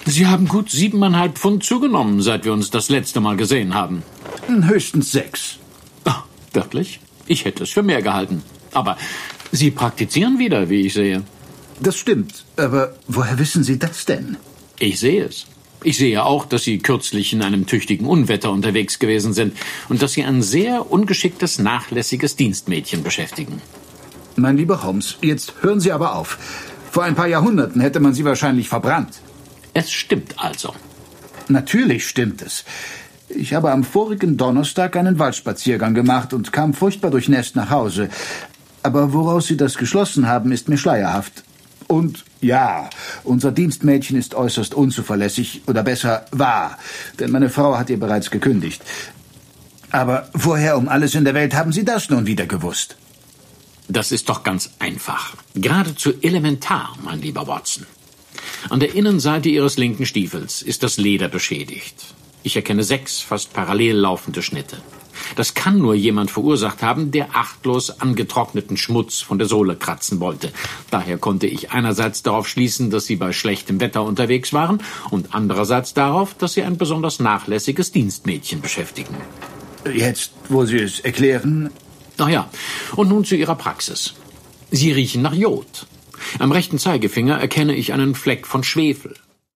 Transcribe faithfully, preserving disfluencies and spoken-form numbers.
Sie haben gut siebeneinhalb Pfund zugenommen, seit wir uns das letzte Mal gesehen haben. Höchstens sechs. Ach, wirklich? Ich hätte es für mehr gehalten. Aber Sie praktizieren wieder, wie ich sehe. Das stimmt. Aber woher wissen Sie das denn? Ich sehe es. Ich sehe auch, dass Sie kürzlich in einem tüchtigen Unwetter unterwegs gewesen sind und dass Sie ein sehr ungeschicktes, nachlässiges Dienstmädchen beschäftigen. Mein lieber Holmes, jetzt hören Sie aber auf. Vor ein paar Jahrhunderten hätte man Sie wahrscheinlich verbrannt. Es stimmt also. Natürlich stimmt es. Ich habe am vorigen Donnerstag einen Waldspaziergang gemacht und kam furchtbar durchnässt nach Hause. Aber woraus Sie das geschlossen haben, ist mir schleierhaft. Und ja, unser Dienstmädchen ist äußerst unzuverlässig, oder besser war, denn meine Frau hat ihr bereits gekündigt. Aber woher um alles in der Welt haben Sie das nun wieder gewusst? Das ist doch ganz einfach. Geradezu elementar, mein lieber Watson. An der Innenseite Ihres linken Stiefels ist das Leder beschädigt. Ich erkenne sechs fast parallel laufende Schnitte. Das kann nur jemand verursacht haben, der achtlos angetrockneten Schmutz von der Sohle kratzen wollte. Daher konnte ich einerseits darauf schließen, dass Sie bei schlechtem Wetter unterwegs waren und andererseits darauf, dass Sie ein besonders nachlässiges Dienstmädchen beschäftigen. Jetzt, wo Sie es erklären... Ach ja, und nun zu Ihrer Praxis. Sie riechen nach Jod. Am rechten Zeigefinger erkenne ich einen Fleck von Schwefel.